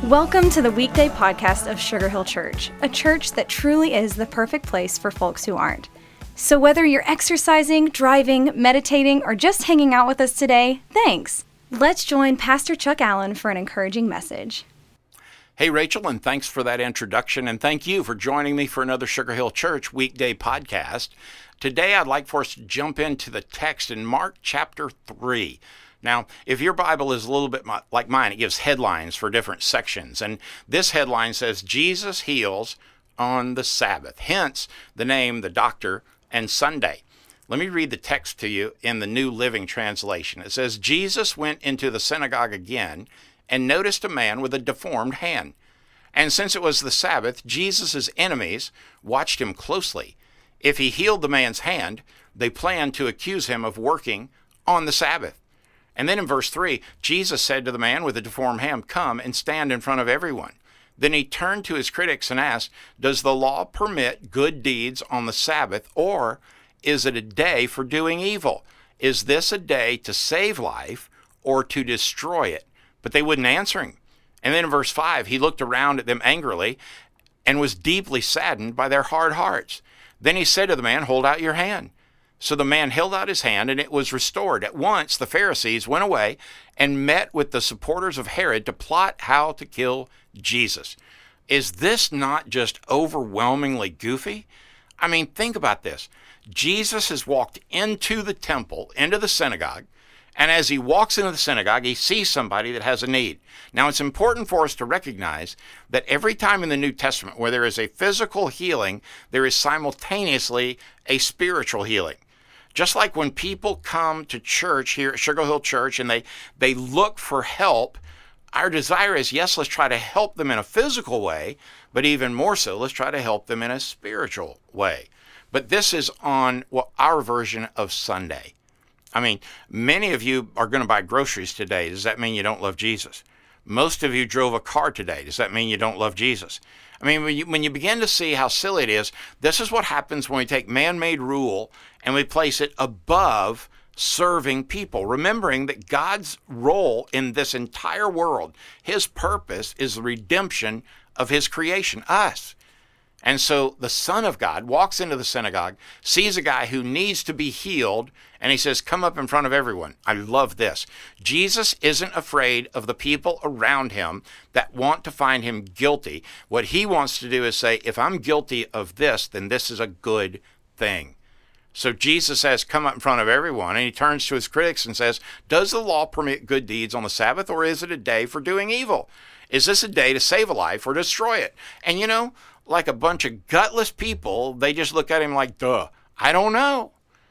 Welcome to the weekday podcast of Sugar Hill Church, a church that truly is the perfect place for folks who aren't. So whether you're exercising, driving, meditating, or just hanging out with us today, thanks. Let's join Pastor Chuck Allen for an encouraging message. Hey, Rachel, and thanks for that introduction, and thank you for joining me for another Sugar Hill Church weekday podcast. Today, I'd like for us to jump into the text in Mark chapter 3. Now, if your Bible is a little bit like mine, it gives headlines for different sections, and this headline says, Jesus heals on the Sabbath, hence the name, the doctor, and Sunday. Let me read the text to you in the New Living Translation. It says, Jesus went into the synagogue again and noticed a man with a deformed hand. And since it was the Sabbath, Jesus' enemies watched him closely. If he healed the man's hand, they planned to accuse him of working on the Sabbath. And then in verse 3, Jesus said to the man with the deformed hand, "Come and stand in front of everyone." Then he turned to his critics and asked, "Does the law permit good deeds on the Sabbath, or is it a day for doing evil? Is this a day to save life or to destroy it?" But they wouldn't answer him. And then in verse 5, he looked around at them angrily and was deeply saddened by their hard hearts. Then he said to the man, "Hold out your hand." So the man held out his hand, and it was restored. At once the Pharisees went away and met with the supporters of Herod to plot how to kill Jesus. Is this not just overwhelmingly goofy? I mean, think about this. Jesus has walked into the temple, into the synagogue, and as he walks into the synagogue, he sees somebody that has a need. Now, it's important for us to recognize that every time in the New Testament where there is a physical healing, there is simultaneously a spiritual healing. Just like when people come to church here at Sugar Hill Church and they look for help, our desire is, yes, let's try to help them in a physical way, but even more so, let's try to help them in a spiritual way. But this is on our version of Sunday. I mean, many of you are going to buy groceries today. Does that mean you don't love Jesus? Most of you drove a car today. Does that mean you don't love Jesus? I mean, when you begin to see how silly it is, this is what happens when we take man-made rule and we place it above serving people, remembering that God's role in this entire world, his purpose is the redemption of his creation, us. And so the Son of God walks into the synagogue, sees a guy who needs to be healed, and he says, "Come up in front of everyone." I love this. Jesus isn't afraid of the people around him that want to find him guilty. What he wants to do is say, if I'm guilty of this, then this is a good thing. So Jesus says, "Come up in front of everyone," and he turns to his critics and says, "Does the law permit good deeds on the Sabbath, or is it a day for doing evil? Is this a day to save a life or destroy it?" And you know, like a bunch of gutless people, they just look at him like, duh, I don't know.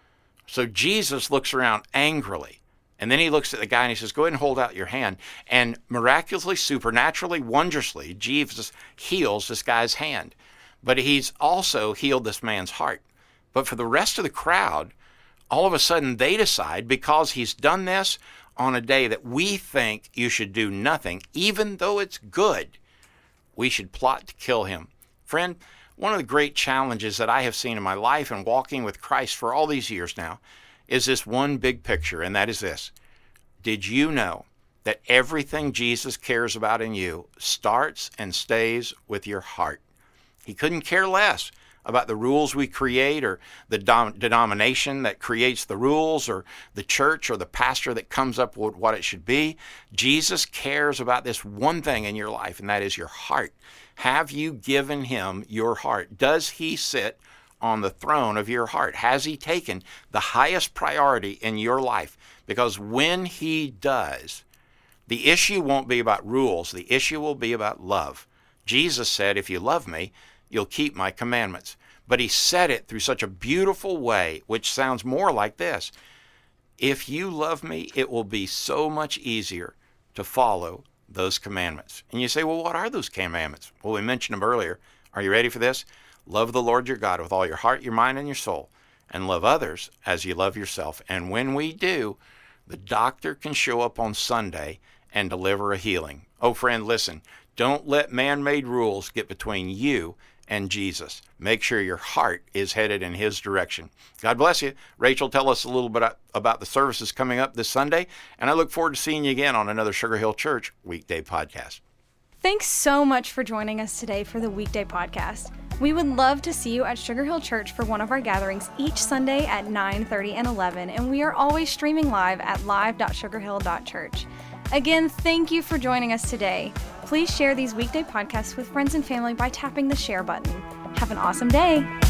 So Jesus looks around angrily, and then he looks at the guy and he says, "Go ahead and hold out your hand." And miraculously, supernaturally, wondrously, Jesus heals this guy's hand. But he's also healed this man's heart. But for the rest of the crowd, all of a sudden they decide, because he's done this on a day that we think you should do nothing, even though it's good, we should plot to kill him. Friend, one of the great challenges that I have seen in my life and walking with Christ for all these years now is this one big picture, and that is this. Did you know that everything Jesus cares about in you starts and stays with your heart? He couldn't care less about the rules we create, or the denomination that creates the rules, or the church or the pastor that comes up with what it should be. Jesus cares about this one thing in your life, and that is your heart. Have you given him your heart? Does he sit on the throne of your heart? Has he taken the highest priority in your life? Because when he does, the issue won't be about rules. The issue will be about love. Jesus said, "If you love me, you'll keep my commandments." But he said it through such a beautiful way, which sounds more like this. If you love me, it will be so much easier to follow those commandments. And you say, well, what are those commandments? Well, we mentioned them earlier. Are you ready for this? Love the Lord your God with all your heart, your mind, and your soul, and love others as you love yourself. And when we do, the doctor can show up on Sunday and deliver a healing. Oh, friend, listen, don't let man-made rules get between you and Jesus. Make sure your heart is headed in his direction. God bless you. Rachel, tell us a little bit about the services coming up this Sunday, and I look forward to seeing you again on another Sugar Hill Church weekday podcast. Thanks so much for joining us today for the Weekday Podcast. We would love to see you at Sugar Hill Church for one of our gatherings each Sunday at 9:30 and 11, and we are always streaming live at live.sugarhill.church. Again, thank you for joining us today. Please share these weekday podcasts with friends and family by tapping the share button. Have an awesome day.